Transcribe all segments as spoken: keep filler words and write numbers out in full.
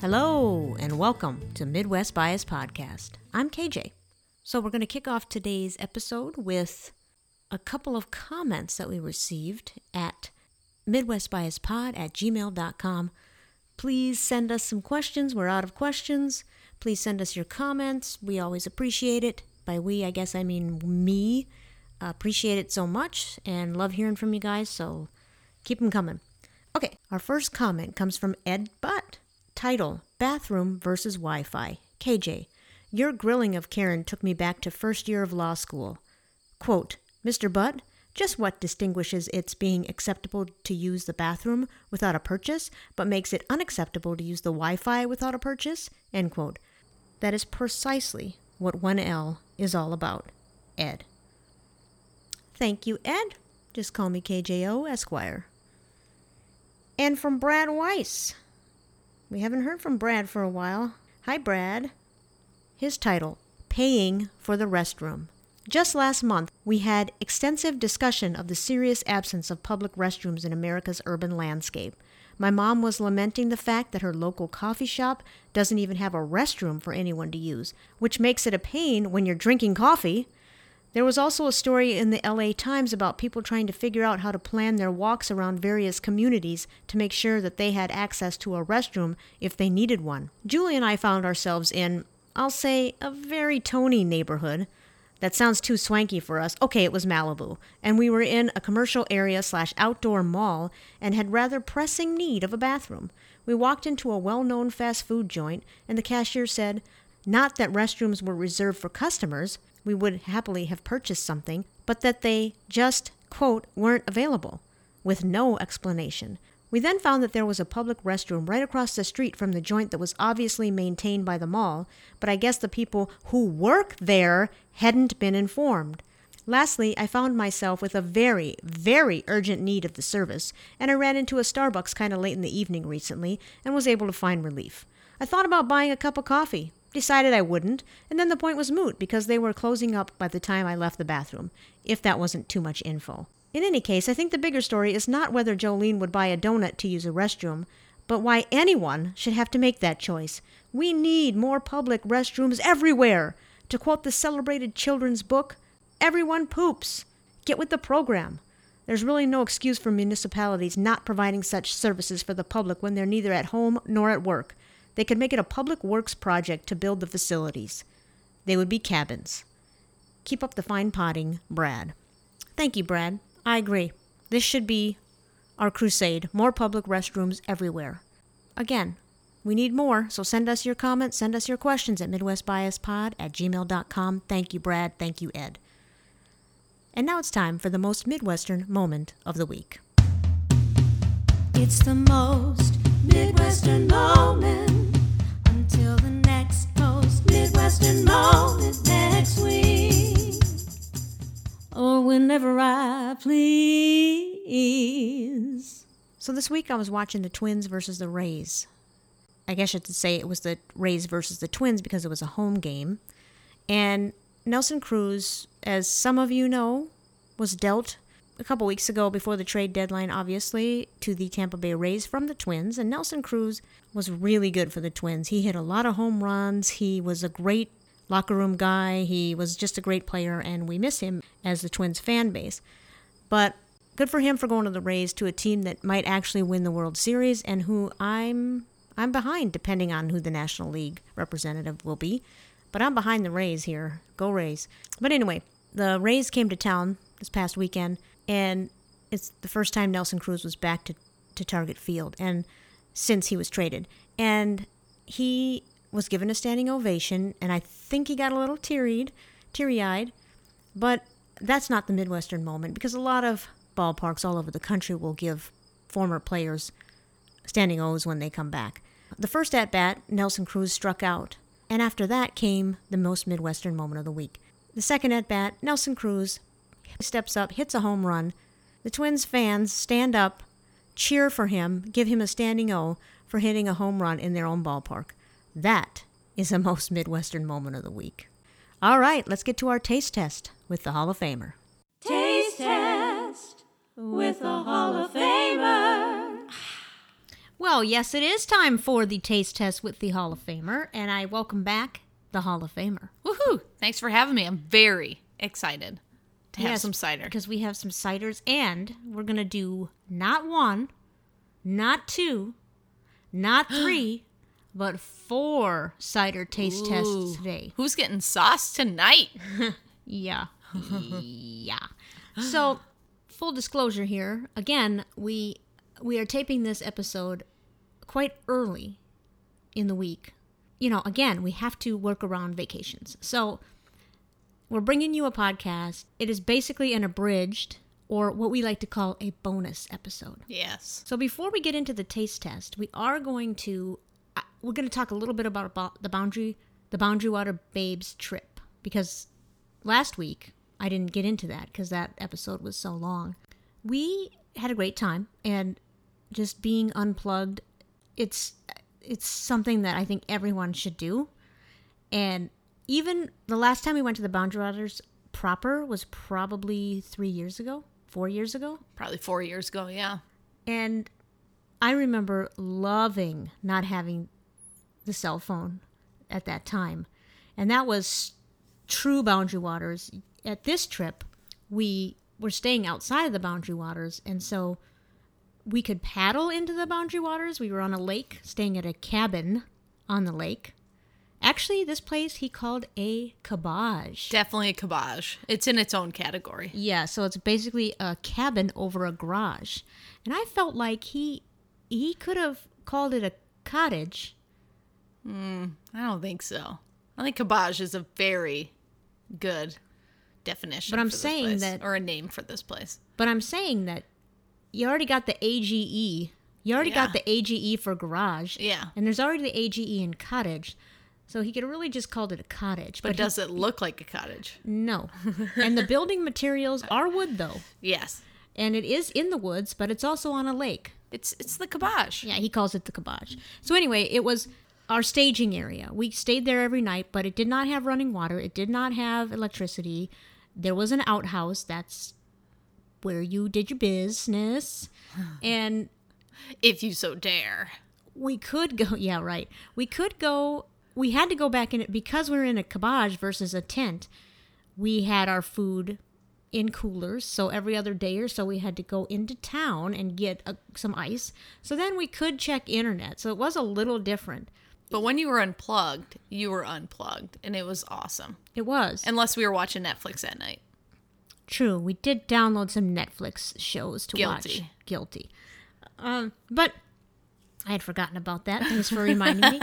Hello, and welcome to Midwest Bias Podcast. I'm K J. So we're going to kick off today's episode with a couple of comments that we received at midwestbiaspod at gmail dot com. Please send us some questions. We're out of questions. Please send us your comments. We always appreciate it. By we, I guess I mean me. Appreciate it so much and love hearing from you guys, so keep them coming. Okay, our first comment comes from Ed Butt. Title, Bathroom versus Wi-Fi. K J, your grilling of Karen took me back to first year of law school. Quote, Mister Butt, just what distinguishes its being acceptable to use the bathroom without a purchase, but makes it unacceptable to use the Wi-Fi without a purchase? End quote. That is precisely what one L is all about. Ed. Thank you, Ed. Just call me K J O Esquire. And from Brad Weiss. We haven't heard from Brad for a while. Hi, Brad. His title, Paying for the Restroom. Just last month, we had extensive discussion of the serious absence of public restrooms in America's urban landscape. My mom was lamenting the fact that her local coffee shop doesn't even have a restroom for anyone to use, which makes it a pain when you're drinking coffee. There was also a story in the L A Times about people trying to figure out how to plan their walks around various communities to make sure that they had access to a restroom if they needed one. Julie and I found ourselves in, I'll say, a very Tony neighborhood. That sounds too swanky for us. Okay, it was Malibu. And we were in a commercial area slash outdoor mall and had rather pressing need of a bathroom. We walked into a well-known fast food joint and the cashier said, not that restrooms were reserved for customers, we would happily have purchased something, but that they just, quote, weren't available, with no explanation. We then found that there was a public restroom right across the street from the joint that was obviously maintained by the mall, but I guess the people who work there hadn't been informed. Lastly, I found myself with a very, very urgent need of the service, and I ran into a Starbucks kind of late in the evening recently and was able to find relief. I thought about buying a cup of coffee. Decided I wouldn't, and then the point was moot because they were closing up by the time I left the bathroom, if that wasn't too much info. In any case, I think the bigger story is not whether Jolene would buy a donut to use a restroom, but why anyone should have to make that choice. We need more public restrooms everywhere. To quote the celebrated children's book, everyone poops. Get with the program. There's really no excuse for municipalities not providing such services for the public when they're neither at home nor at work. They could make it a public works project to build the facilities. They would be cabins. Keep up the fine potting, Brad. Thank you, Brad. I agree. This should be our crusade. More public restrooms everywhere. Again, we need more, so send us your comments, send us your questions at midwestbiaspod at gmail dot com. Thank you, Brad. Thank you, Ed. And now it's time for the most Midwestern moment of the week. It's the most Midwestern moment until the next most Midwestern moment next week, or whenever I please. So this week I was watching the Twins versus the Rays. I guess I should say it was the Rays versus the Twins because it was a home game. And Nelson Cruz, as some of you know, was dealt a couple weeks ago before the trade deadline, obviously, to the Tampa Bay Rays from the Twins. And Nelson Cruz was really good for the Twins. He hit a lot of home runs. He was a great locker room guy. He was just a great player, and we miss him as the Twins fan base. But good for him for going to the Rays, to a team that might actually win the World Series and who I'm I'm behind, depending on who the National League representative will be. But I'm behind the Rays here. Go Rays. But anyway, the Rays came to town this past weekend, and it's the first time Nelson Cruz was back to, to Target Field and since he was traded. And he was given a standing ovation, and I think he got a little teary-eyed, teary-eyed. But that's not the Midwestern moment, because a lot of ballparks all over the country will give former players standing O's when they come back. The first at-bat, Nelson Cruz struck out, and after that came the most Midwestern moment of the week. The second at-bat, Nelson Cruz steps up, hits a home run. The Twins fans stand up, cheer for him, give him a standing O for hitting a home run in their own ballpark. That is the most Midwestern moment of the week. All right, let's get to our taste test with the Hall of Famer. Taste test with the Hall of Famer. Well, Well, yes, it is time for the taste test with the Hall of Famer, and I welcome back the Hall of Famer. Woohoo! Thanks for having me. I'm very excited to have Yes, some cider. because we have some ciders, and we're going to do not one, not two, not three, but four cider taste Ooh. tests today. Who's getting sauce tonight? Yeah. yeah. So, full disclosure here, again, we we are taping this episode quite early in the week. You know, again, we have to work around vacations. So, we're bringing you a podcast. It is basically an abridged, or what we like to call a bonus episode. Yes. So before we get into the taste test, we are going to uh, we're going to talk a little bit about, about the boundary the Boundary Water Babes trip, because last week I didn't get into that because that episode was so long. We had a great time, and just being unplugged, it's it's something that I think everyone should do. And even the last time we went to the Boundary Waters proper was probably three years ago, four years ago. Probably four years ago, yeah. And I remember loving not having the cell phone at that time. And that was true Boundary Waters. At this trip, we were staying outside of the Boundary Waters, and so we could paddle into the Boundary Waters. We were on a lake, staying at a cabin on the lake. Actually, this place he called a cabage. Definitely a cabage. It's in its own category. Yeah, so it's basically a cabin over a garage. And I felt like he he could have called it a cottage. Mm, I don't think so. I think cabage is a very good definition. But I'm for this saying place, that- or a name for this place. But I'm saying that you already got the A G E. You already Yeah. got the A G E for garage. Yeah. And there's already the A G E in cottage. So he could have really just called it a cottage. But, But, he- does it look like a cottage? no. And the building materials are wood, though. Yes. And it is in the woods, but it's also on a lake. It's it's the cabage. Yeah, he calls it the cabage. So anyway, it was our staging area. We stayed there every night, but it did not have running water. It did not have electricity. There was an outhouse. That's where you did your business. And If you so dare. we could go, yeah, right. We could go, we had to go back in it because we were in a cabage versus a tent. We had our food in coolers, so every other day or so we had to go into town and get a, some ice. So then we could check internet. So it was a little different. But when you were unplugged, you were unplugged, and it was awesome. It was. Unless we were watching Netflix at night. True. We did download some Netflix shows to Guilty. watch. Guilty. Um, but I had forgotten about that. Thanks for reminding me.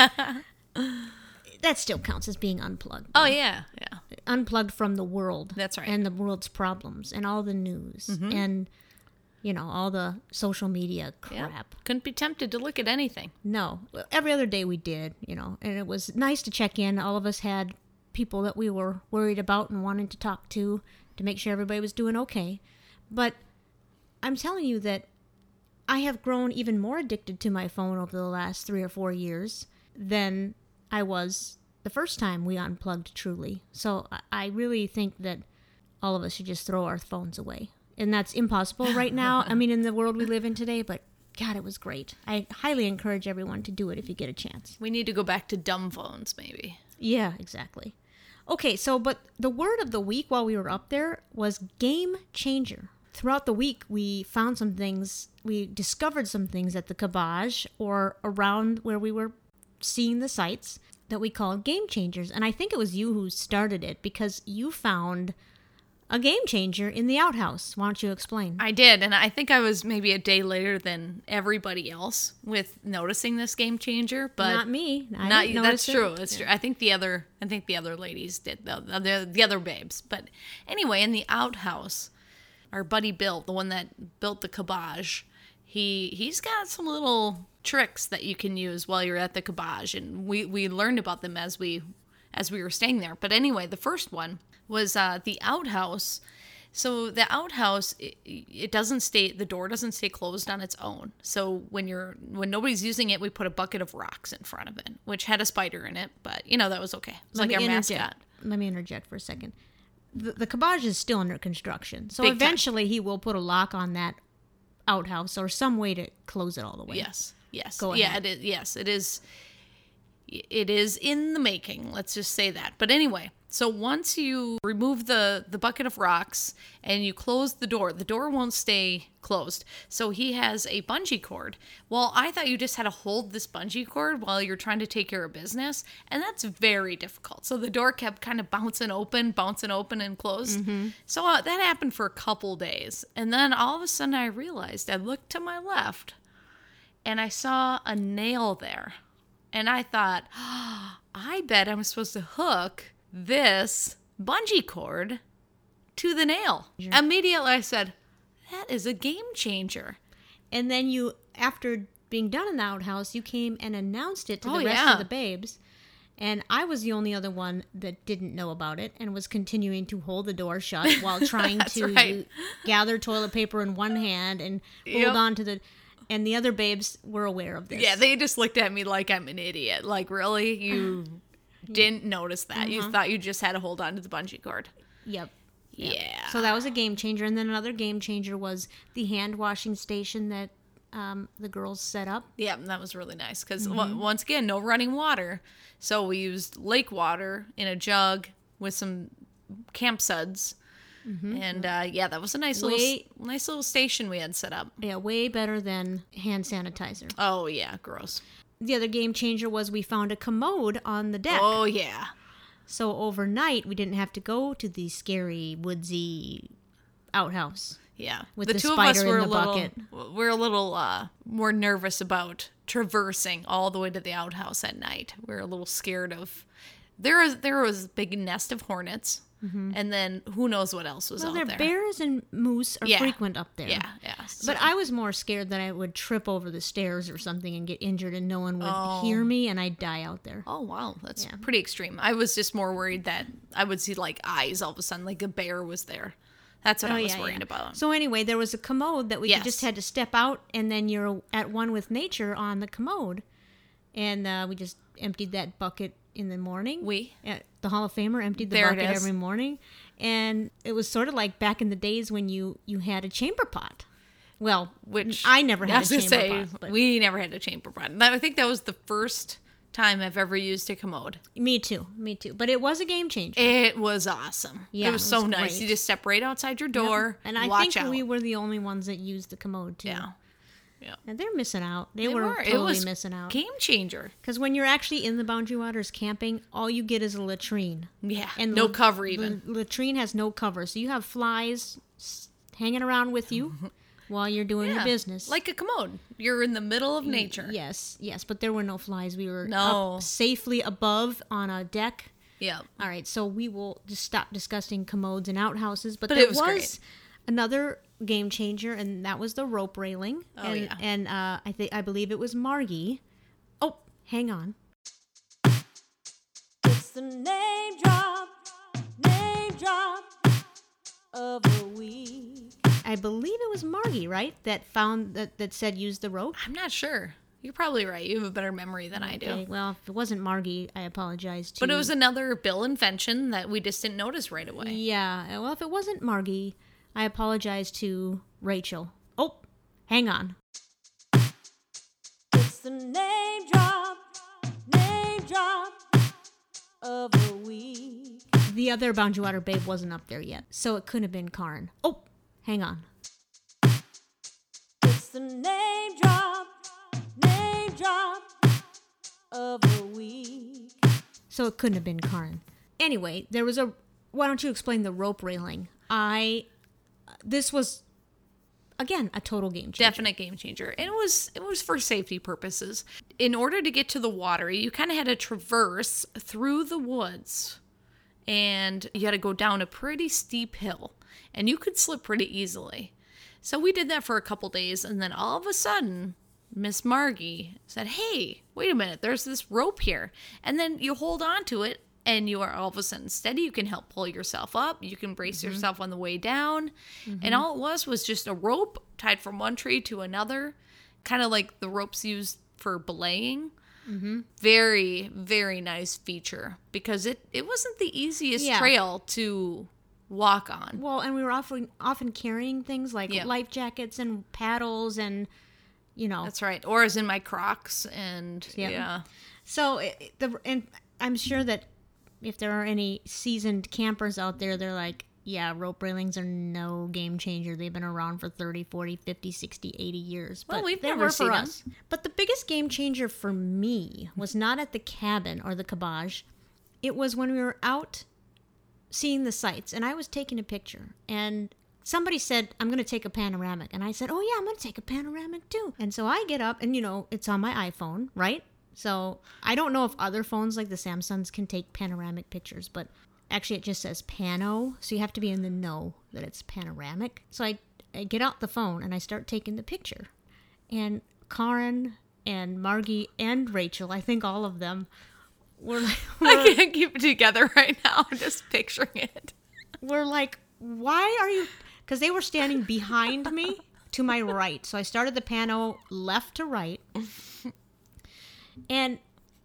That still counts as being unplugged. Oh, yeah. Yeah. Unplugged from the world. That's right. And the world's problems and all the news and, you know, all the social media Yeah. crap. Couldn't be tempted to look at anything. No. Every other day we did, you know, and it was nice to check in. All of us had people that we were worried about and wanted to talk to to make sure everybody was doing okay. But I'm telling you that I have grown even more addicted to my phone over the last three or four years than I was the first time we unplugged truly. So I- I really think that all of us should just throw our phones away. And that's impossible right now. I mean, in the world we live in today, but God, it was great. I highly encourage everyone to do it if you get a chance. We need to go back to dumb phones, maybe. Yeah, exactly. Okay, so, but the word of the week while we were up there was game changer. Throughout the week, we found some things, we discovered some things at the cabage or around where we were seeing the sights that we called game changers. And I think it was you who started it because you found a game changer in the outhouse. Why don't you explain? I did, and I think I was maybe a day later than everybody else with noticing this game changer. But Not me. I not didn't you. notice That's it. true. That's true. I think the other. I think the other ladies did. The the, the other babes. But anyway, in the outhouse, our buddy Bill, the one that built the cabage, he he's got some little tricks that you can use while you're at the cabage, and we we learned about them as we as we were staying there. But anyway, the first one was uh, the outhouse. So the outhouse, it, it doesn't stay, the door doesn't stay closed on its own. So when you're, when nobody's using it, we put a bucket of rocks in front of it, which had a spider in it, but you know, that was okay. It was Let like me our interject. mascot. Let me interject for a second. The, the cabage is still under construction, so Big time. eventually he will put a lock on that outhouse or some way to close it all the way. Yes. Yes. Go Yeah, ahead. it is. Yes, it is. It is in the making. Let's just say that. But anyway, so once you remove the, the bucket of rocks and you close the door, the door won't stay closed. So he has a bungee cord. Well, I thought you just had to hold this bungee cord while you're trying to take care of business. And that's very difficult. So the door kept kind of bouncing open, bouncing open and closed. Mm-hmm. So uh, that happened for a couple days. And then all of a sudden I realized I looked to my left and I saw a nail there. And I thought, oh, I bet I'm supposed to hook this bungee cord to the nail. Yeah. Immediately I said, that is a game changer. And then you, after being done in the outhouse, you came and announced it to oh, the rest yeah. of the babes. And I was the only other one that didn't know about it and was continuing to hold the door shut while trying to right. gather toilet paper in one hand and hold Yep. on to the... And the other babes were aware of this. Yeah, they just looked at me like I'm an idiot. Like, really? You didn't notice that? Mm-hmm. You thought you just had to hold on to the bungee cord? Yep. Yeah. Yep. So that was a game changer. And then another game changer was the hand washing station that um, the girls set up. Yeah, that was really nice. Because, Mm-hmm. w- once again, no running water. So we used lake water in a jug with some camp suds. Mm-hmm. And, uh, yeah, that was a nice Way, little nice little station we had set up. Yeah, way better than hand sanitizer. Oh, yeah, gross. The other game changer was we found a commode on the deck. Oh, yeah. So overnight, we didn't have to go to the scary, woodsy outhouse. Yeah. With the, the two of us spider were in a the little, bucket. we're a little uh, more nervous about traversing all the way to the outhouse at night. We're a little scared of... There was, there was a big nest of hornets. Mm-hmm. And then who knows what else was well, out there. there. Bears and moose are yeah. frequent up there. Yeah, yeah. So. But I was more scared that I would trip over the stairs or something and get injured and no one would oh. hear me and I'd die out there. Oh, wow. That's yeah. pretty extreme. I was just more worried that I would see, like, eyes all of a sudden, like a bear was there. That's what oh, I was yeah, worried yeah. about. So anyway, there was a commode that we yes. just had to step out and then you're at one with nature on the commode. And uh, we just emptied that bucket in the morning. We? At the Hall of Famer emptied the there bucket it is. every morning. And it was sort of like back in the days when you, you had a chamber pot. Well, which I never had I was a gonna chamber say, pot. But we never had a chamber pot. I think that was the first time I've ever used a commode. me too. Me too. But it was a game changer. It was awesome. Yeah, it was it so was nice. great. You just step right outside your door. And I watch think out. we were the only ones that used the commode too. Yeah. Yeah. And they're missing out. They, They were, were. totally It was missing out. game changer. Because when you're actually in the Boundary Waters camping, all you get is a latrine. Yeah. And no la- cover even. The latrine has no cover. So you have flies s- hanging around with you while you're doing Yeah. your business. Like a commode. You're in the middle of nature. Yes, yes. But there were no flies. We were No. up safely above on a deck. Yeah. All right, so we will just stop discussing commodes and outhouses. But, But there it was great. another game changer, and that was the rope railing. Oh, and, yeah. And uh, I think I believe it was Margie. Oh, hang on. It's the name drop, name drop of the week. I believe it was Margie, right? That found that that said use the rope. I'm not sure. You're probably right. You have a better memory than I do. Okay, well, if it wasn't Margie, I apologize to. But it was another Bill invention that we just didn't notice right away. Yeah. Well, if it wasn't Margie, I apologize to Rachel. Oh, hang on. It's the name drop, name drop of the week. The other Boundary Water babe wasn't up there yet, so it couldn't have been Karn. Oh, hang on. It's the name drop, name drop of the week. So it couldn't have been Karn. Anyway, there was a... Why don't you explain the rope railing? I... This was, again, a total game changer. Definite game changer. And it was it was for safety purposes. In order to get to the water, you kind of had to traverse through the woods. And you had to go down a pretty steep hill. And you could slip pretty easily. So we did that for a couple days. And then all of a sudden, Miss Margie said, hey, wait a minute. There's this rope here. And then you hold on to it. And you are all of a sudden steady. You can help pull yourself up. You can brace mm-hmm. yourself on the way down. Mm-hmm. And all it was was just a rope tied from one tree to another. Kind of like the ropes used for belaying. Mm-hmm. Very, very nice feature. Because it, it wasn't the easiest yeah. trail to walk on. Well, and we were often, often carrying things like yeah. life jackets and paddles and... you know. That's right. Or is in my Crocs, and Yeah. yeah. So it, the and I'm sure that if there are any seasoned campers out there, they're like, yeah, rope railings are no game changer. They've been around for thirty, forty, fifty, sixty, eighty years. Well, But we've they never were seen for them. us. But the biggest game changer for me was not at the cabin or the cabage. It was when we were out seeing the sights, and I was taking a picture, and somebody said, I'm going to take a panoramic. And I said, oh, yeah, I'm going to take a panoramic too. And so I get up, and, you know, it's on my iPhone, right? So I don't know if other phones like the Samsungs can take panoramic pictures, but actually it just says pano, so you have to be in the know that it's panoramic. So I, I get out the phone, and I start taking the picture. And Karen and Margie and Rachel, I think all of them, were like, I were, can't keep it together right now. I'm just picturing it. were like, why are you... Because they were standing behind me to my right. So I started the pano left to right. And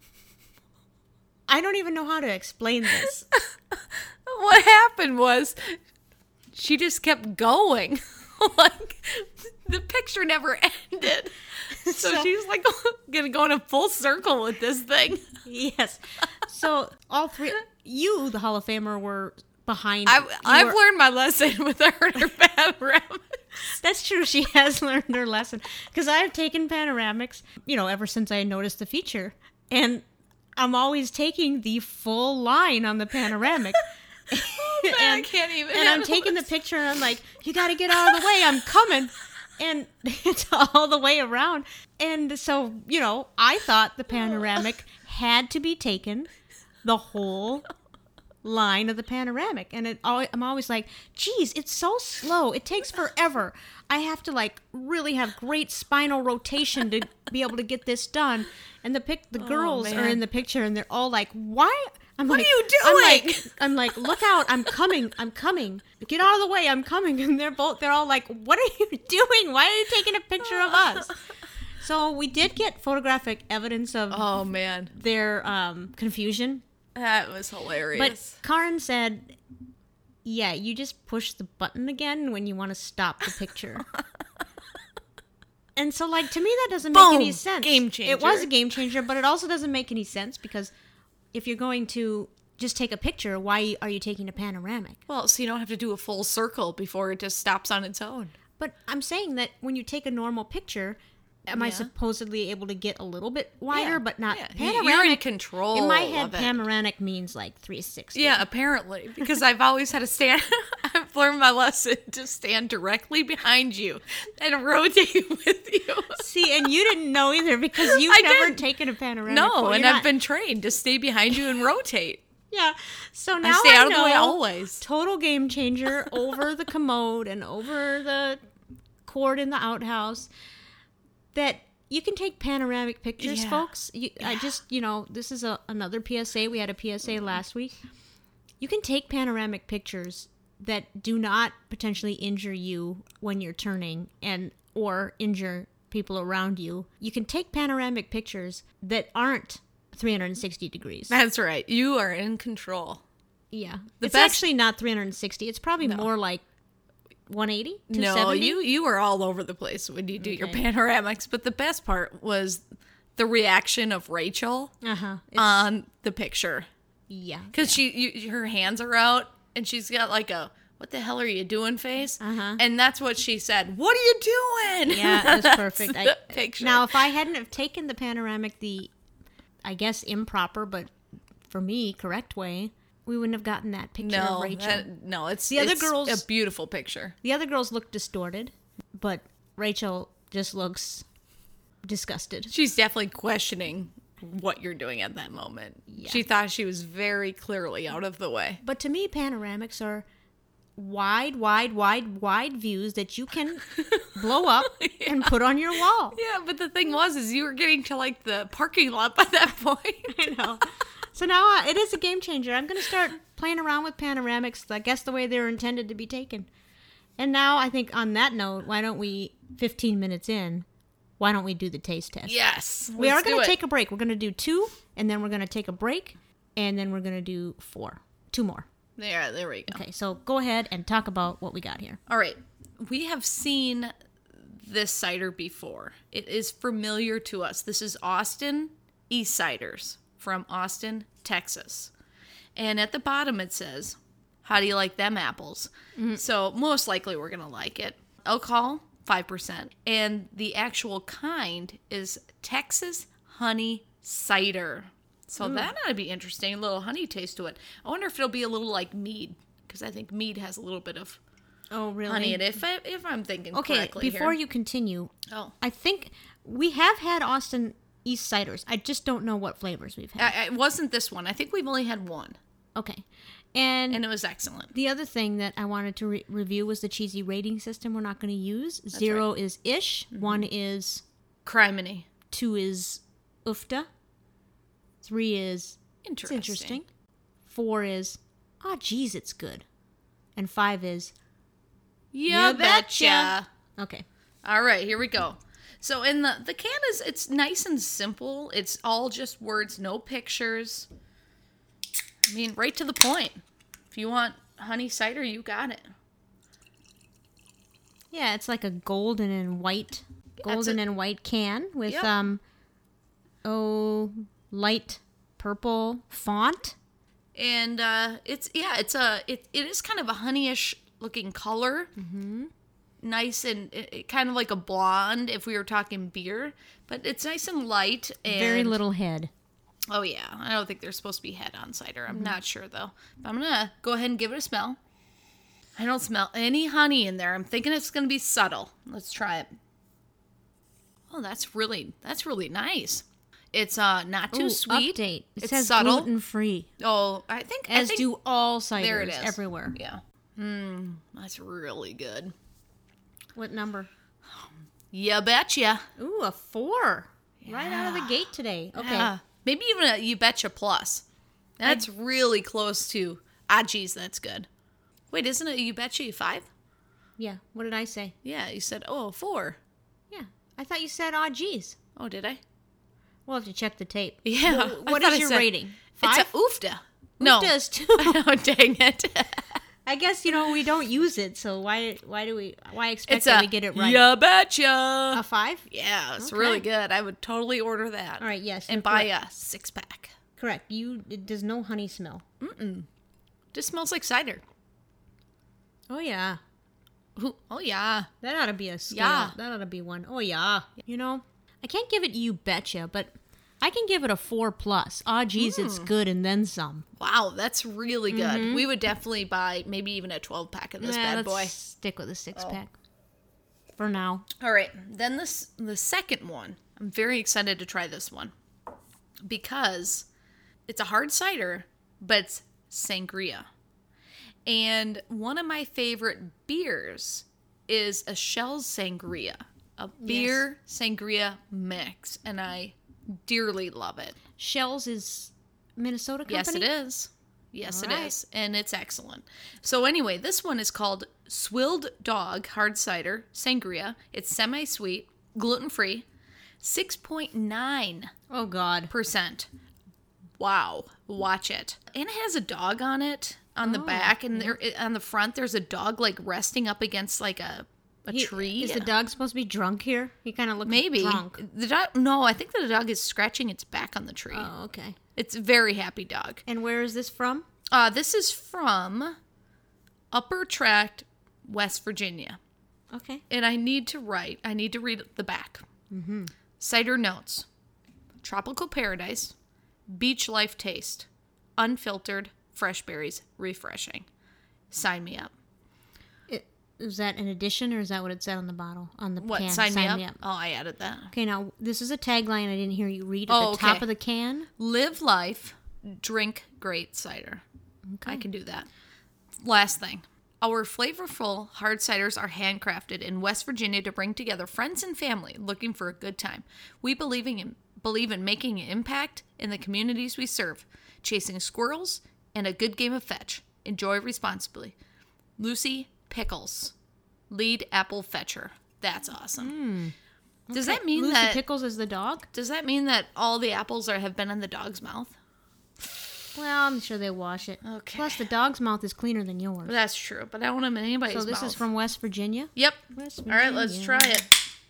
I don't even know how to explain this. What happened was she just kept going. Like, the picture never ended. So, So- she's like gonna go in a full circle with this thing. Yes. So all three, you, the Hall of Famer, were behind. I've, you I've were- learned my lesson with her and her panoramic. That's true. She has learned her lesson. Because I've taken panoramics, you know, ever since I noticed the feature. And I'm always taking the full line on the panoramic. Man, I can't even. And I'm handle taking the this. picture, and I'm like, you got to get out of the way. I'm coming. And it's all the way around. And so, you know, I thought the panoramic had to be taken the whole line of the panoramic. And it, al- I'm always like, geez, it's so slow. It takes forever. I have to, like, really have great spinal rotation to be able to get this done. And the pic- the girls are man. in the picture, and they're all like, why? I'm What like, are you I'm doing? like, I'm like, look out, I'm coming, I'm coming. Get out of the way, I'm coming. And they're both, they're all like, what are you doing? Why are you taking a picture of us? So we did get photographic evidence of Oh man, their um, confusion. that was But hilarious. Karen said, yeah, you just push the button again when you want to stop the picture. And so, like, to me, that doesn't make any Boom! sense. Game It was changer. a game changer, but it also doesn't make any sense because if you're going to just take a picture, why are you taking a panoramic? Well, so you don't have to do a full circle before it just stops on its own. But I'm saying that when you take a normal picture, am I Yeah. supposedly able to get a little bit wider, Yeah, but not yeah. You- panoramic? You're in control. In my head, of it. panoramic means like three sixty. Yeah, apparently, because I've always had to stand. I've learned my lesson to stand directly behind you and rotate with you. See, and you didn't know either because you've I never didn't. taken a panoramic. No, photo. and You're I've not- been trained to stay behind you and rotate. Yeah. So now I stay out of know, the way always. Total game changer over the commode and over the cord in the outhouse. That you can take panoramic pictures, Yeah. folks. You, I just, you know, this is a, another P S A. We had a P S A last week. You can take panoramic pictures that do not potentially injure you when you're turning and or injure people around you. You can take panoramic pictures that aren't three hundred sixty degrees. That's right. You are in control. Yeah. The it's best- actually not three hundred sixty. It's probably more like one eighty, two No, seventy. you you are all over the place when you do your Okay. panoramics. But the best part was the reaction of Rachel Uh-huh. It's, on the picture. yeah. Because she, you, her hands are out, and she's got like a "What the hell are you doing?" face, Uh-huh. and that's what she said. What are you doing? Yeah, it was That's perfect. the I, picture. Now, if I hadn't have taken the panoramic the, I guess, improper, but for me, correct way, we wouldn't have gotten that picture no, of Rachel. that- no, it's The other it's girls- a beautiful picture. The other girls look distorted, but Rachel just looks disgusted. She's definitely questioning what you're doing at that moment. Yeah. She thought she was very clearly out of the way. But to me, panoramics are wide, wide, wide, wide views that you can blow up and put on your wall. Yeah, but the thing was, is you were getting to like the parking lot by that point. I know. So now uh, it is a game changer. I'm going to start playing around with panoramics, I guess the way they were intended to be taken. And now I think on that note, why don't we, fifteen minutes in, why don't we do the taste test? Yes, We are let's going do to it. take a break. We're going to do two, and then we're going to take a break, and then we're going to do four. Two more. There, there we go. Okay, so go ahead and talk about what we got here. All right. We have seen this cider before. It is familiar to us. This is Austin East Ciders from Austin, Texas. And at the bottom it says, how do you like them apples? Mm-hmm. So most likely we're going to like it. Alcohol, five percent. And the actual kind is Texas Honey Cider. So Ooh. That ought to be interesting. A little honey taste to it. I wonder if it'll be a little like mead, because I think mead has a little bit of oh really honey in it. If, I, if I'm thinking okay, correctly before here. you continue, oh, I think we have had Austin East Ciders. I just don't know what flavors we've had. I, it wasn't this one. I think we've only had one. Okay. And, and it was excellent. The other thing that I wanted to re- review was the cheesy rating system we're not going to use. That's Zero right. is ish. Mm-hmm. One is criminy. Two is oofta. Three is interesting. It's interesting. Four is, oh, geez, it's good. And five is, yeah, you betcha. betcha. Okay. All right, here we go. So in the, the can is, it's nice and simple. It's all just words, no pictures. I mean, right to the point. If you want honey cider, you got it. Yeah, it's like a golden and white, golden a, and white can with, yep. um, oh... light purple font, and uh, it's yeah, it's a it it is kind of a honeyish looking color, mm-hmm. nice and it, it, kind of like a blonde if we were talking beer, but it's nice and light and very little head. Oh yeah, I don't think there's supposed to be head on cider. I'm mm-hmm. not sure though. But I'm gonna go ahead and give it a smell. I don't smell any honey in there. I'm thinking it's gonna be subtle. Let's try it. Oh, that's really that's really nice. It's uh not too Ooh, sweet. Update. It it's says subtle. gluten free. Oh, I think as I think, do all ciders there it is. Everywhere. Yeah. Mmm, that's really good. What number? You betcha. Ooh, a four. Yeah. Right out of the gate today. Okay. Yeah. Maybe even a you betcha plus. That's I... really close to ah geez, that's good. Wait, isn't it you betcha five? Yeah. What did I say? Yeah, you said oh four. Yeah. I thought you said ah geez. Oh, did I? We'll have to check the tape. Yeah. Well, what is your said, rating? Five? It's a oofta. No. Oofta's too. Oh, dang it. I guess, you know, we don't use it, so why why do we, why expect it's that a, we get it right? Ya betcha. A five? Yeah, it's okay. really good. I would totally order that. All right, yes. And buy correct. a six pack. Correct. You, it does no honey smell. Mm-mm. Just smells like cider. Oh, yeah. Ooh, oh, yeah. That ought to be a scale. Yeah. That ought to be one. Oh, yeah. You know, I can't give it you betcha, but I can give it a four plus. Ah, geez, mm. it's good and then some. Wow, that's really good. Mm-hmm. We would definitely buy maybe even a twelve pack of this nah, bad let's boy. Stick with a six oh. pack for now. All right, then this the second one. I'm very excited to try this one because it's a hard cider, but it's sangria. And one of my favorite beers is a Shell's Sangria, a beer yes. sangria mix, and I dearly love it. Shell's is Minnesota company? Yes, it is. Yes, All it right. is. And it's excellent. So anyway, this one is called Swilled Dog Hard Cider Sangria. It's semi-sweet, gluten-free, six point nine Oh, God. percent. Wow. Watch it. And it has a dog on it on the oh, back. And yeah. there, on the front, there's a dog like resting up against like a A he, tree. Is the dog supposed to be drunk here? He kind of looks Maybe. drunk. The dog. No, I think the dog is scratching its back on the tree. Oh, okay. It's a very happy dog. And where is this from? Uh, this is from Upper Tract, West Virginia. Okay. And I need to write. I need to read the back. Mm-hmm. Cider notes: tropical paradise, beach life taste, unfiltered, fresh berries, refreshing. Sign me up. Is that an addition, or is that what it said on the bottle, on the what, can? Sign, sign me, up? me up? Oh, I added that. Okay, now, this is a tagline I didn't hear you read at oh, the okay. top of the can. Live life, drink great cider. Okay. I can do that. Last thing. Our flavorful hard ciders are handcrafted in West Virginia to bring together friends and family looking for a good time. We believe in, believe in making an impact in the communities we serve, chasing squirrels, and a good game of fetch. Enjoy responsibly. Lucy Pickles, lead apple fetcher. That's awesome. Mm. Okay. Does that mean Lucy that Pickles is the dog? Does that mean that all the apples are have been in the dog's mouth? Well, I'm sure they wash it. Okay. Plus, the dog's mouth is cleaner than yours. That's true, but I don't want them in anybody's mouth. So this mouth. is from West Virginia? Yep. West Virginia. All right, let's try it.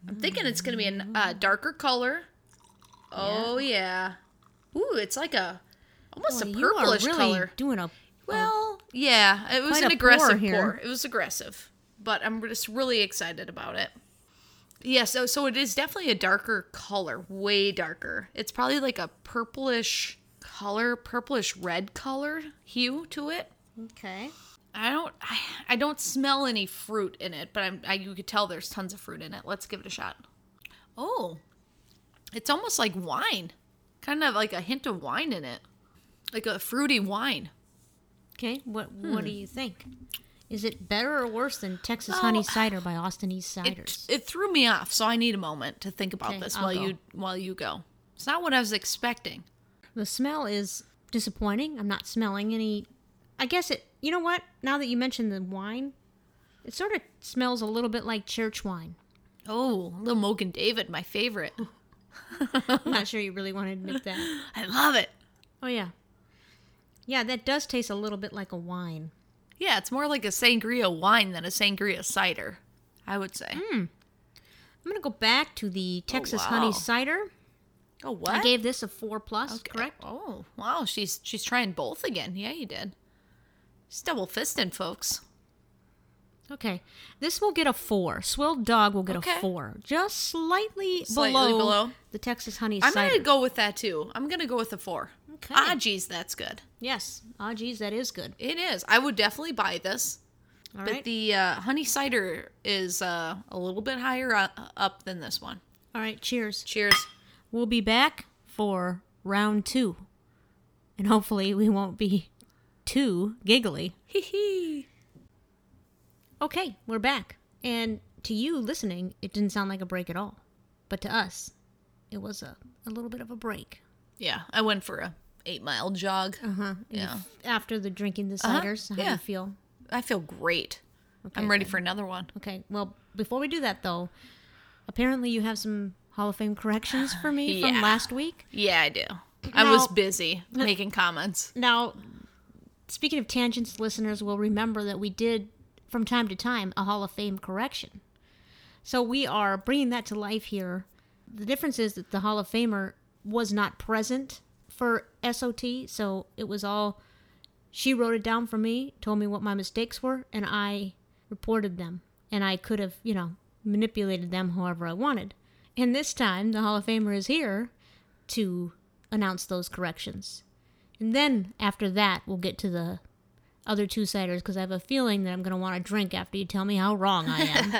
I'm thinking it's going to be a uh, darker color. Oh, yeah. Ooh, it's like a, almost Boy, a you are purplish really color. doing a Well, yeah, it was quite an a aggressive pour here. pour. It was aggressive, but I'm just really excited about it. Yeah, so so it is definitely a darker color, way darker. It's probably like a purplish color, purplish red color hue to it. okay. I don't I, I don't smell any fruit in it, but I'm I, you could tell there's tons of fruit in it. Let's give it a shot. Oh, it's almost like wine, kind of like a hint of wine in it, like a fruity wine. Okay. What Hmm. What do you think? Is it better or worse than Texas Honey Cider by Austin East It, Ciders? it threw me off, so I need a moment to think about Okay, this I'll while go. you while you go. It's not what I was expecting. The smell is disappointing. I'm not smelling any. I guess it. You know what? Now that you mentioned the wine, it sort of smells a little bit like church wine. Oh, Little Mogan David, my favorite. I'm not sure you really want to admit that. I love it. Oh yeah. Yeah, that does taste a little bit like a wine. Yeah, it's more like a sangria wine than a sangria cider, I would say. I'm gonna go back to the Texas Honey wow. Cider. Oh, what? I gave this a four plus. Okay. Correct. Oh, wow. She's she's trying both again. Yeah, you did. She's double fisting, folks. Okay, this will get a four. Swilled Dog will get Okay. a four, just slightly, Slightly below, below. the Texas Honey I'm Cider. gonna go with that too. I'm gonna go with a four. Okay. Ah, geez, that's good. Yes. Ah, geez, that is good. It is. I would definitely buy this. All But right. the uh, honey cider is uh, a little bit higher u- up than this one. All right. Cheers. Cheers. We'll be back for round two, and hopefully we won't be too giggly. Hee hee. Okay, we're back. And to you listening, it didn't sound like a break at all. But to us, it was a, a little bit of a break. Yeah, I went for a eight mile jog. Uh-huh. Yeah. After the drinking the Uh-huh, ciders, how do yeah. you feel? I feel great. Okay, I'm ready good. for another one. Okay, well, before we do that, though, apparently you have some Hall of Fame corrections for me from Yeah. last week. Yeah, I do. I Now- was busy making comments. Now, speaking of tangents, listeners will remember that we did, from time to time, a Hall of Fame correction. So we are bringing that to life here. The difference is that the Hall of Famer was not present for S O T, so it was all, she wrote it down for me, told me what my mistakes were, and I reported them. And I could have, you know, manipulated them however I wanted. And this time, the Hall of Famer is here to announce those corrections. And then after that, we'll get to the other two ciders because I have a feeling that I'm going to want to drink after you tell me how wrong I am.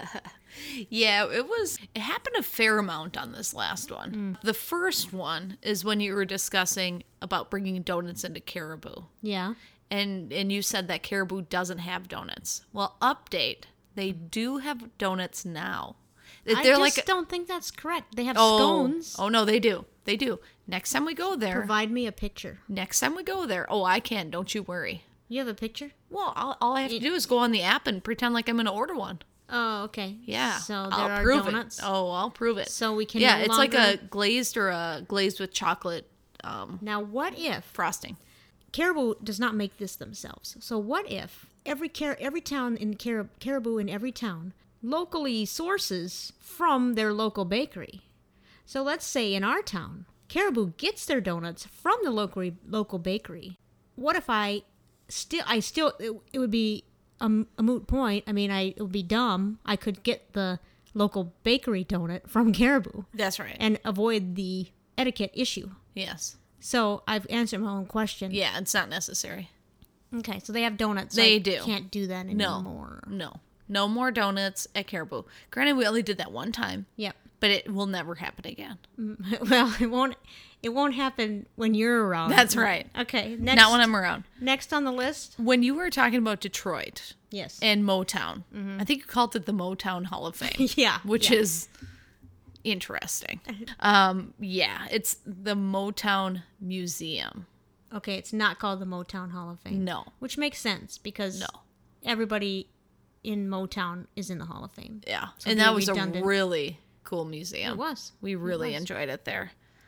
Yeah, it was, it happened a fair amount on this last one. The first one is when you were discussing about bringing donuts into Caribou. Yeah. And and you said that Caribou doesn't have donuts. Well, update, they do have donuts now. They're I just like don't think that's correct. They have oh, scones. Oh no, they do. They do. Next time we go there, Provide me a picture. next time we go there. Oh, I can. Don't you worry. You have a picture? Well, all, all I have to do is go on the app and pretend like I'm going to order one. Oh, okay. Yeah. So there I'll are prove donuts. It. Oh, I'll prove it. So we can Yeah, no it's like a longer- glazed or a glazed with chocolate um, Now, what if frosting. Caribou does not make this themselves? So what if every car- every town in Car- Caribou in every town locally sources from their local bakery? So let's say in our town, Caribou gets their donuts from the local local bakery. What if I still I still it, it would be a, a moot point. I mean, I it would be dumb. I could get the local bakery donut from Caribou That's right. and avoid the etiquette issue. yes. So I've answered my own question. Yeah, it's not necessary. Okay, so they have donuts. They I do. Can't do that No. anymore. No. No more donuts at Caribou. Granted, we only did that one time, Yep. but it will never happen again. Well, it won't. It won't happen when you're around. That's right. Okay. Next, Not when I'm around. next on the list. When you were talking about Detroit Yes. and Motown, I think you called it the Motown Hall of Fame. Yeah, Which yeah. is interesting. Um, yeah, it's the Motown Museum. Okay, it's not called the Motown Hall of Fame. No. Which makes sense because No. everybody in Motown is in the Hall of Fame. Yeah. So and be that was redundant. a really cool museum. It was. We really was. enjoyed it there.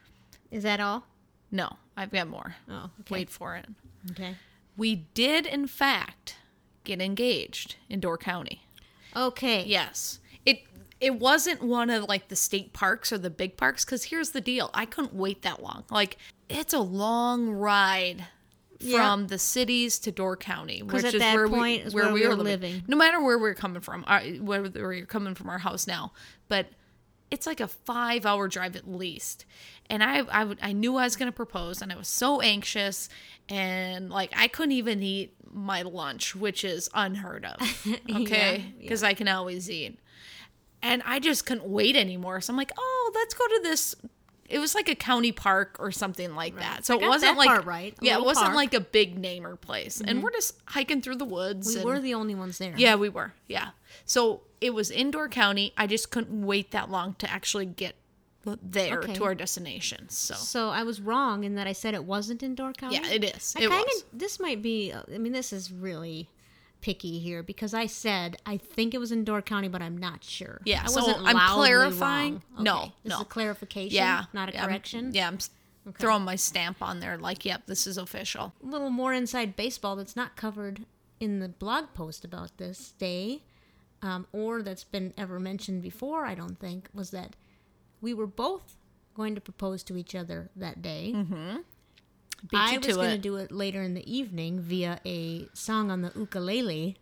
Is that all? No, I've got more. Oh, okay. Wait for it. Okay. We did, in fact, get engaged in Door County. Okay. Yes. It it wasn't one of like the state parks or the big parks, because here's the deal. I couldn't wait that long. Like, it's a long ride from Yeah. the cities to Door County, which at is that where point we is where where we we were were living. living. No matter where we're coming from, uh, whether you're coming from our house now, but it's like a five hour drive at least. And I, I, would- I knew I was going to propose, and I was so anxious, and like I couldn't even eat my lunch, which is unheard of. Okay. Yeah, Because I can always eat. And I just couldn't wait anymore. So I'm like, oh, let's go to this. It was like a county park or something like that. So I it got wasn't that like, part right. A yeah, it little wasn't park. like a big namer place. And we're just hiking through the woods. We and, were the only ones there. yeah, we were. Yeah. So it was indoor county. I just couldn't wait that long to actually get there Okay. to our destination. So So I was wrong in that I said it wasn't in Door County. yeah, it is. I It kind was. of. This might be. I mean, this is really picky here because I said I think it was in Door County, but I'm not sure. Yeah, I so wasn't I'm loudly clarifying. wrong. No, Okay, this no. is a clarification. Yeah. not a Yeah, I'm- correction. Yeah, I'm s throwing my stamp on there like, yep, this is official. A little more inside baseball that's not covered in the blog post about this day, um, or that's been ever mentioned before. I don't think was that we were both going to propose to each other that day. Mm-hmm. Beat I you was to going to it. do it later in the evening via a song on the ukulele,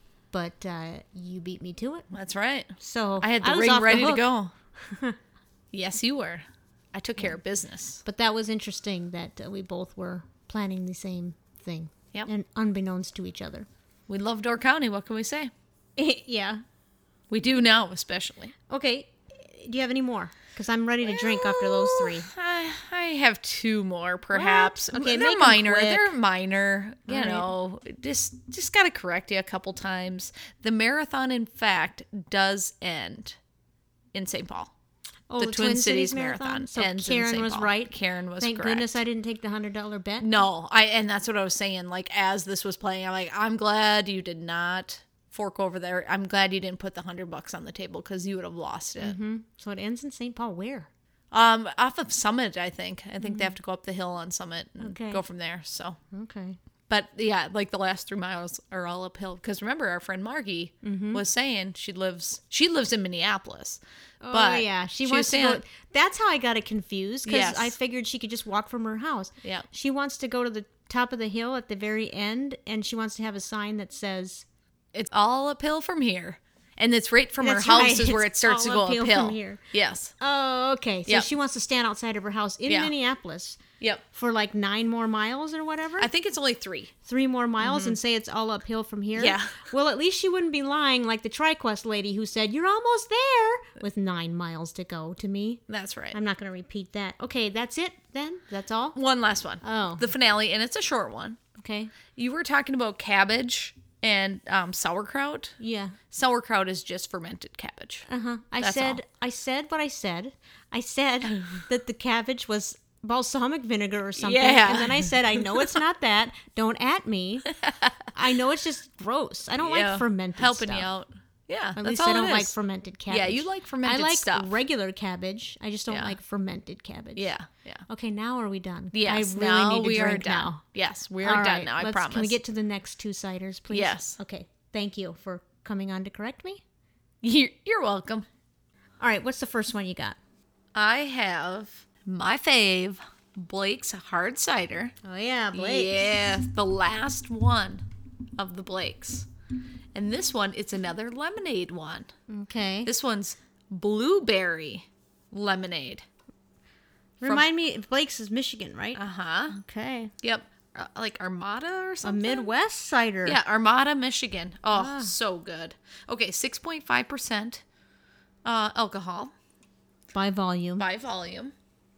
but uh, you beat me to it. That's right. So I had the was ring off the ready to hook. go. Yes, you were. I took care of business. But that was interesting that uh, we both were planning the same thing. Yep. And unbeknownst to each other. We love Door County. What can we say? Yeah. We do now, especially. Okay. Do you have any more? Because I'm ready to drink after those three. I, I have two more, perhaps. Okay, they're make 'em minor. quick. They're minor. You All right. know, just just gotta correct you a couple times. The marathon, in fact, does end in Saint Paul. Oh, the Twin Cities Marathon So ends in Karen Saint was Paul. right. Karen was Thank correct. goodness I didn't take the hundred dollar bet. No, I and that's what I was saying. Like as this was playing, I'm like, I'm glad you did not fork over there. I'm glad you didn't put the hundred bucks on the table because you would have lost it. Mm-hmm. So it ends in Saint Paul. Where? Um, off of Summit, I think. I think they have to go up the hill on Summit and Okay. go from there. So, Okay. but yeah, like the last three miles are all uphill. Because remember, our friend Margie Mm-hmm. was saying she lives she lives in Minneapolis. Oh but yeah, she, was wants to saying, go. That's how I got it confused because Yes. I figured she could just walk from her house. Yeah. She wants to go to the top of the hill at the very end, and she wants to have a sign that says, it's all uphill from here, and it's right from her That's house right, is where it's it starts to all go uphill uphill. from here. Yes. "Oh, okay." So Yep. she wants to stand outside of her house in Yeah. Minneapolis Yep. for like nine more miles or whatever. I think it's only three. Three more miles and say it's all uphill from here. Yeah. Well, at least she wouldn't be lying like the TriQuest lady who said, "You're almost there," with nine miles to go to me. That's right. I'm not going to repeat that. Okay, that's it then? That's all? One last one. Oh. The finale, and it's a short one. Okay. You were talking about cabbage and um, sauerkraut. Yeah. Sauerkraut is just fermented cabbage. Uh-huh. I That's said all. I said what I said. I said that the cabbage was balsamic vinegar or something. Yeah. And then I said, I know it's not that. Don't at me. I know it's just gross. I don't Yeah. like fermented Helping stuff. you out. Yeah, At that's least all I don't it like is. fermented cabbage. Yeah, you like fermented I like stuff. regular cabbage. I just don't Yeah. like fermented cabbage. Yeah, yeah. Okay, now are we done? Yes, I really now need to we are drink done. now. Yes, we are All done right, now. I let's- promise. Can we get to the next two ciders, please? Yes. Okay. Thank you for coming on to correct me. You're, you're welcome. All right, what's the first one you got? I have my fave, Blake's Hard Cider. Oh yeah, Yeah, the last one of the Blakes. And this one, it's another lemonade one. Okay. This one's blueberry lemonade. Remind me, Blake's is Michigan, right? Uh huh. Okay. Yep. Uh, like Armada or A something? Midwest cider. Yeah, Armada, Michigan. Oh, Ah. so good. Okay, six point five percent uh, alcohol By volume. by volume.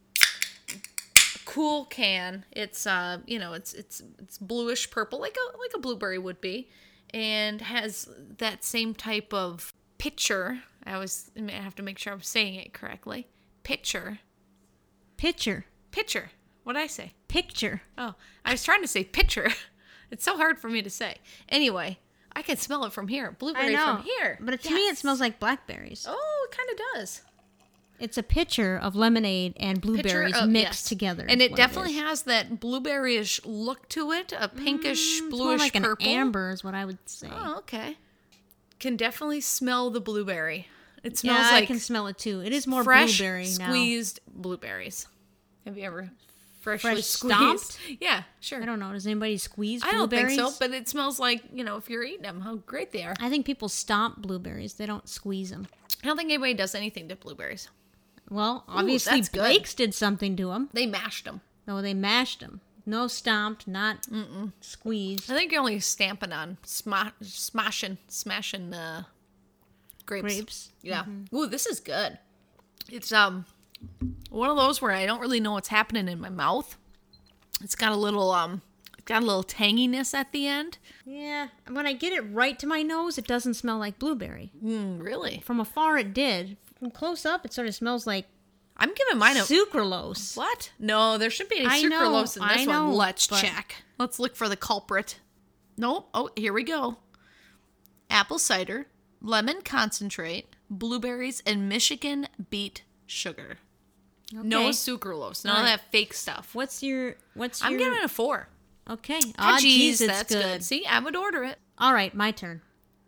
Cool can. It's uh, you know, it's it's it's bluish purple, like a like a blueberry would be, and has that same type of pitcher. I always I have to make sure I'm saying it correctly. Pitcher, Pitcher. pitcher. What did I say? Picture. Oh, I was trying to say pitcher. It's so hard for me to say. Anyway, I can smell it from here. I Blueberry know. from here. But to me, it Yes. smells like blackberries. Oh, it kind of does. It's a pitcher of lemonade and Pitcher blueberries of- mixed yes. together. And is it what definitely is. has that blueberryish look to it, a pinkish, It's more bluish like purple. an amber is what I would say. Oh, okay. Can definitely smell the blueberry. It smells yeah, like I can smell it too. It is more fresh blueberry now. squeezed blueberries. Have you ever freshly Fresh squeezed? stomped? Yeah, sure. I don't know. Does anybody squeeze I don't blueberries? think so, but it smells like, you know, if you're eating them, how great they are. I think people stomp blueberries. They don't squeeze them. I don't think anybody does anything to blueberries. Well, obviously that's good. Blake's did something to them. They mashed them. No, they mashed them. No stomped, not Mm-mm. squeezed. I think you're only stamping on, sma- smashing, smashing uh, grapes. Grapes. Yeah. Ooh, this is good. It's um one of those where I don't really know what's happening in my mouth. It's got a little um, it's got a little tanginess at the end. Yeah, when I get it right to my nose, it doesn't smell like blueberry. Mm, really? From afar, it did. From close up, it sort of smells like I'm giving mine a sucralose. what? No, there should be any I know, sucralose in this I know, one. Let's but- check. Let's look for the culprit. Nope. Oh, here we go. Apple cider, lemon concentrate, blueberries, and Michigan beet sugar. No Okay. sucralose. None All of right. that fake stuff. What's your? What's I'm your? giving it a four. Okay. Ah, Ah, geez, geez, it's that's good. good. See, I would order it. All right, my turn.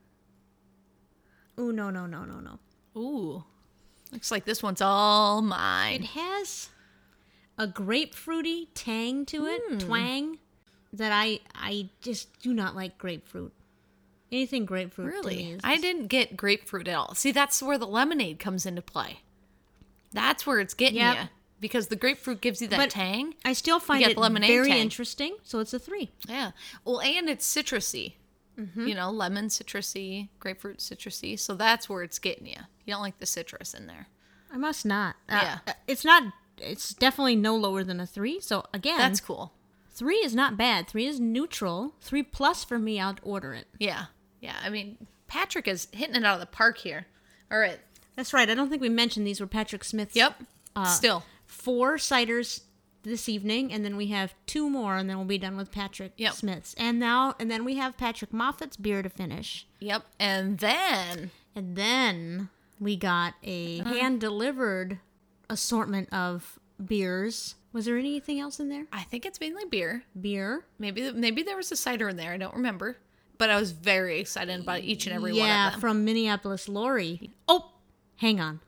Ooh, no, no, no, no, no. Ooh. Looks like this one's all It mine. has a grapefruity tang to it, Hmm. twang, that I I just do not like grapefruit. Anything grapefruit to me Really? is I didn't get grapefruit at all. See, that's where the lemonade comes into play. That's where it's getting Yep. you. Because the grapefruit gives you that But tang. I still find get it lemonade very tang. interesting, so it's a three. Yeah. Well, and it's citrusy. Mm-hmm. You know, lemon citrusy, grapefruit citrusy. So that's where it's getting you. You don't like the citrus in there. I must not. Uh, Yeah. uh, It's not. It's definitely no lower than a three. So again, That's cool. three is not bad. Three is neutral. Three plus for me. I'll order it. Yeah. Yeah. I mean, Patrick is hitting it out of the park here. All right. That's right. I don't think we mentioned these were Patrick Smith's. Yep. Uh, Still. Four ciders this evening, and then we have two more, and then we'll be done with Patrick Yep. Smith's. And now, and then we have Patrick Moffat's beer to finish. Yep. And then. And then we got a Uh-huh. hand-delivered assortment of beers. Was there anything else in there? I think it's mainly beer. Beer. Maybe maybe there was a cider in there. I don't remember. But I was very excited about each and every one yeah, of them. from Minneapolis Lori. Oh, hang on.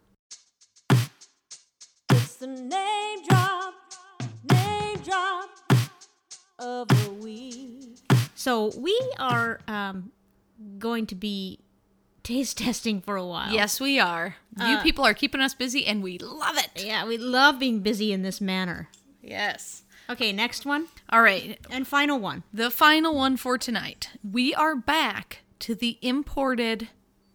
It's the name drop, name drop of the week. So we are um, going to be taste testing for a while. Yes, we are. You Uh, people are keeping us busy, and we love it. Yeah, we love being busy in this manner. Yes. Okay, next one All right. and final one. The final one for tonight. We are back to the imported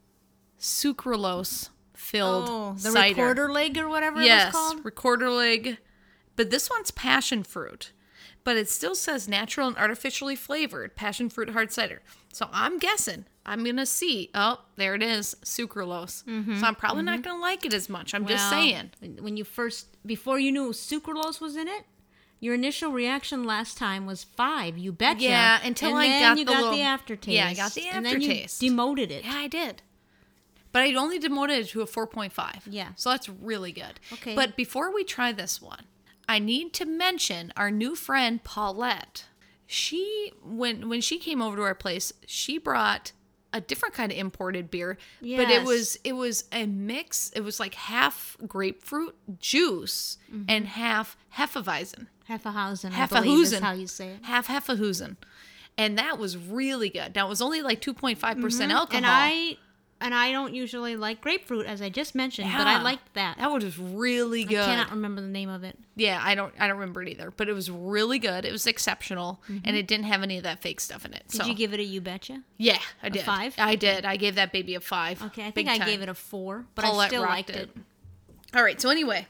sucralose filled Oh, the cider. recorder leg or whatever yes, it was called. recorder leg. But this one's passion fruit. But it still says natural and artificially flavored passion fruit hard cider. So I'm guessing I'm going to see, oh, there it is, sucralose. So I'm probably not going to like it as much. I'm just Well, saying. When you first, before you knew sucralose was in it, your initial reaction last time was five. You betcha. Yeah, until and I then got you the got little- the aftertaste. Yeah, I got the And then you aftertaste. demoted it. Yeah, I did. But I only demoted it to a four point five. Yeah. So that's really good. Okay. But before we try this one, I need to mention our new friend Paulette. She when when she came over to our place, she brought a different kind of imported beer, but it Yes. was it was a mix. It was like half grapefruit juice Mm-hmm. and half Hefeweizen. Hefeweizen, I believe is Hefeweizen. how you say it. Half Hefeweizen. And that was really good. Now it was only like two point five percent alcohol. And I and I don't usually like grapefruit, as I just mentioned, but I Yeah. liked that. That was really I good. cannot remember the name of it. Yeah, I don't I don't remember it either, but it was really good. It was exceptional, and it didn't have any of that fake stuff in it. Did so you give it a you betcha? yeah, I did. five? I did. I gave that baby a five. Okay, I Big think I time. gave it a four, but I Paulette still rocked liked it. All right. So anyway,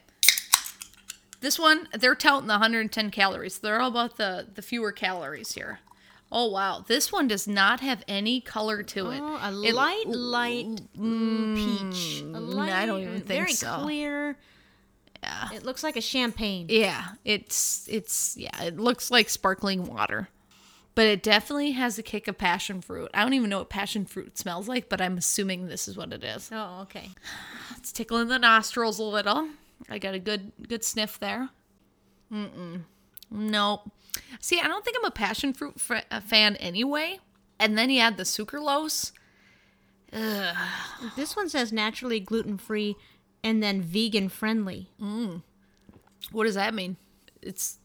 this one they're touting the one hundred ten calories. They're all about the the fewer calories here. Oh wow, this one does not have any color to it. Oh, a It- light, light mm, peach. A light, I don't even think very so. clear. Yeah. It looks like a champagne. Yeah, it's it's yeah, it looks like sparkling water. But it definitely has a kick of passion fruit. I don't even know what passion fruit smells like, but I'm assuming this is what it is. Oh, okay. It's tickling the nostrils a little. I got a good good sniff there. Mm-mm. Nope. See, I don't think I'm a passion fruit fr- a fan anyway. And then you add the sucralose. Ugh. This one says naturally gluten-free and then vegan-friendly. What does that mean? It's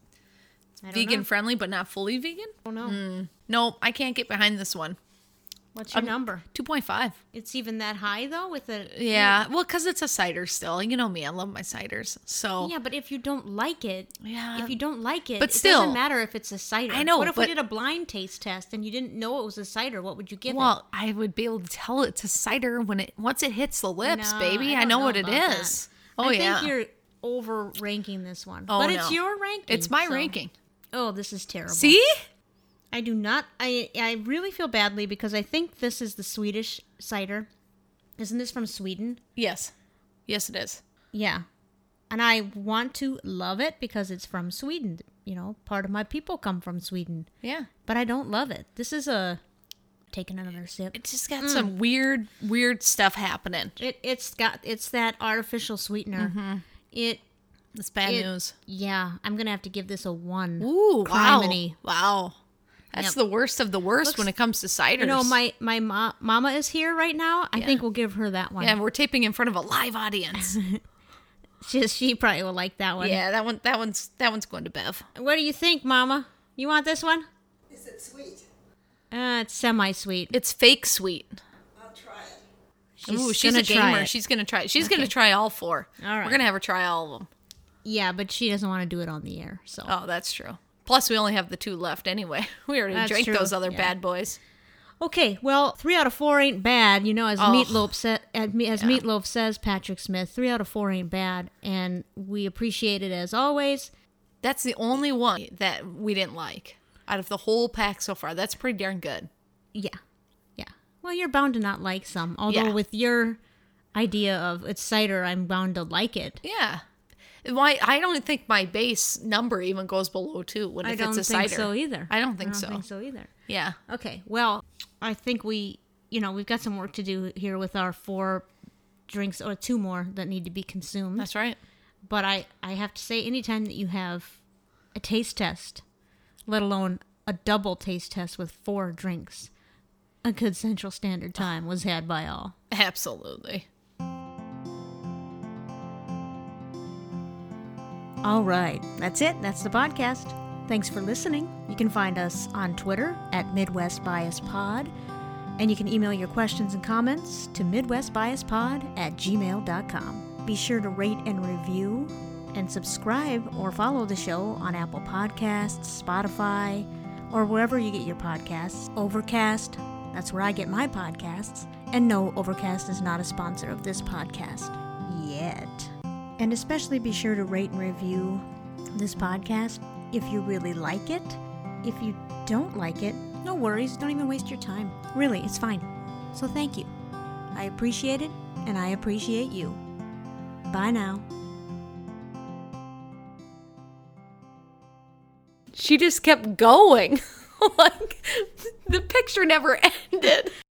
I don't vegan know. friendly, but not fully vegan? I don't know. No, I can't get behind this one. What's your I'm- number? two point five. It's even that high, though, with a... Yeah, well, because it's a cider still. You know me, I love my ciders. So, Yeah, but if you don't like it, Yeah. if you don't like it, But it still- doesn't matter if it's a cider. I know, What if we but- did a blind taste test and you didn't know it was a cider? What would you give well, I would be able to tell it's a cider when it once it hits the it? lips, No, baby. I, don't know, what it about is. that. Oh, I yeah. think you're over ranking this one, Oh, but no. it's your ranking. It's my so- ranking. Oh, this is terrible. See? I do not. I I really feel badly because I think this is the Swedish cider. Isn't this from Sweden? Yes. Yes, it is. Yeah. And I want to love it because it's from Sweden. You know, part of my people come from Sweden. Yeah. But I don't love it. This is a... Taking another sip. It's just got some weird, weird stuff happening. It, it's got... It's that artificial sweetener. It... It's bad it- news. Yeah. I'm going to have to give this a one. Ooh, wow. Criminy. Wow. That's Yep. the worst of the worst Looks- when it comes to ciders. You know, my, my mo- mama is here right now. I think we'll give her that one. Yeah, we're taping in front of a live audience. She, she probably will like that one. yeah, that one that one's that one's going to Bev. What do you think, Mama? You want this one? Is it sweet? Uh, it's semi-sweet. It's fake sweet. I'll try it. She's Ooh, she's gonna a try gamer. it. She's gonna try it. She's Okay. gonna try all four. All right. We're gonna have her try all of them. Yeah, but she doesn't want to do it on the air. So Oh, that's true. Plus, we only have the two left anyway. We already That's drank true. those other Yeah. bad boys. okay. Well, three out of four ain't bad. You know, as Oh. Meatloaf said, as, Me- as Yeah. Meatloaf says, Patrick Smith, three out of four ain't bad, and we appreciate it as always. That's the only one that we didn't like out of the whole pack so far. That's pretty darn good. Yeah, yeah. Well, you're bound to not like some. Although Yeah. with your idea of it's cider, I'm bound to like it. Yeah. Why? I don't think my base number even goes below two when I if don't it's a think cider. so either. I don't think I don't so. think so either. Yeah. Okay, well, I think we, you know, we've got some work to do here with our four drinks, or two more that need to be consumed. That's right. But I, I have to say, anytime that you have a taste test, let alone a double taste test with four drinks, a good Central Standard Time was had by all. Absolutely. All right, that's it. That's the podcast. Thanks for listening. You can find us on Twitter at Midwest Bias Pod, and you can email your questions and comments to midwestbiaspod at gmail dot com. Be sure to rate and review and subscribe or follow the show on Apple Podcasts, Spotify, or wherever you get your podcasts. Overcast, that's where I get my podcasts. And no, Overcast is not a sponsor of this podcast yet. And especially be sure to rate and review this podcast if you really like it. If you don't like it, no worries. Don't even waste your time. Really, it's fine. So thank you. I appreciate it, and I appreciate you. Bye now. She just kept going. Like, the picture never ended.